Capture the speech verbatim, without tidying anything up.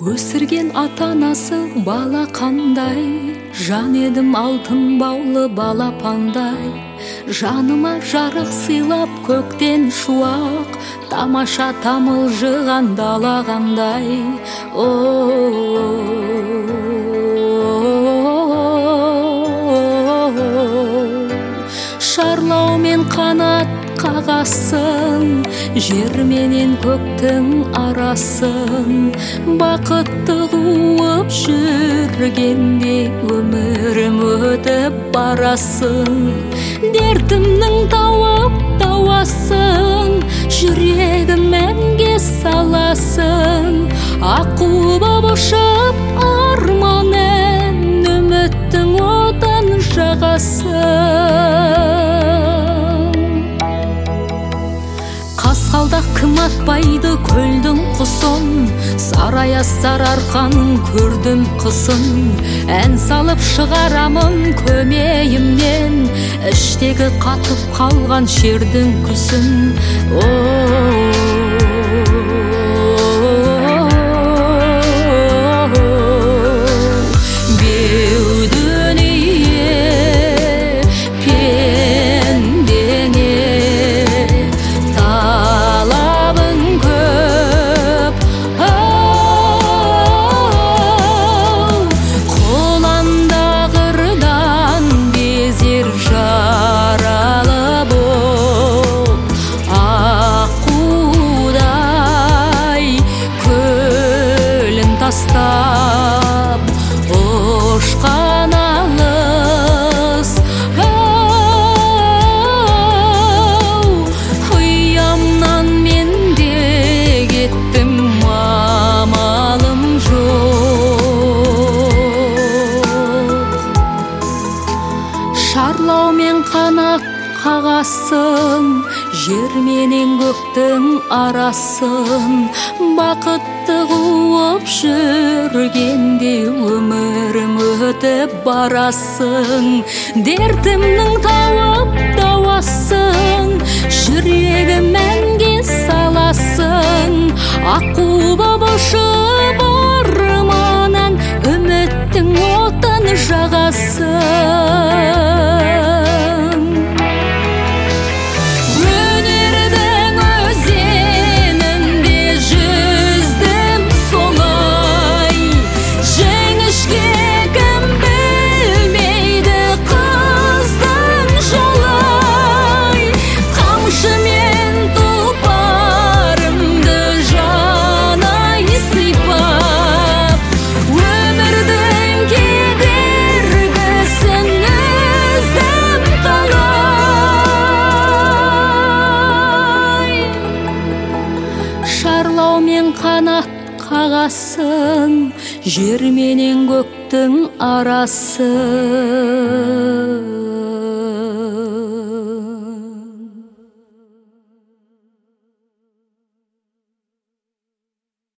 Өсірген ата-анасы бала қандай, жан едім алтын баулы балапандай. Жаныма жарық сыйлап көктен шуақ, тамаша тамылжыған дала қандай. Шарлау мен қанат қағасын, жер менен көктің арасын. Бақытты қуып жүргенде өмірім өтіп барасын. Дертімнің тауып дауасын, жүрегім мәнге саласын. Аққу боп ұшып арманын, үміттің отын жағасын. Қасқалдақ кім атпайды көлдің құсын, сарая сарарқанын көрдім қысын. Ән салып шығарамын көмейімнен, іштегі қатып қалған шердің күсін. Тастап ұшқан алыс, ұямнан мен де кеттім, амалым жоқ. Шарлау мен қанат қағасын, жер менен көктің арасын. Бақытты қуып жүргенде өмірім өтіп барасын. Дертімнің тауып дауасын, жүрегім мәнге саласын. Аққу боп ұшып арманын, үміттің отын жағасын. Шарлау мен қанат қағасын, жер менен көктің арасын.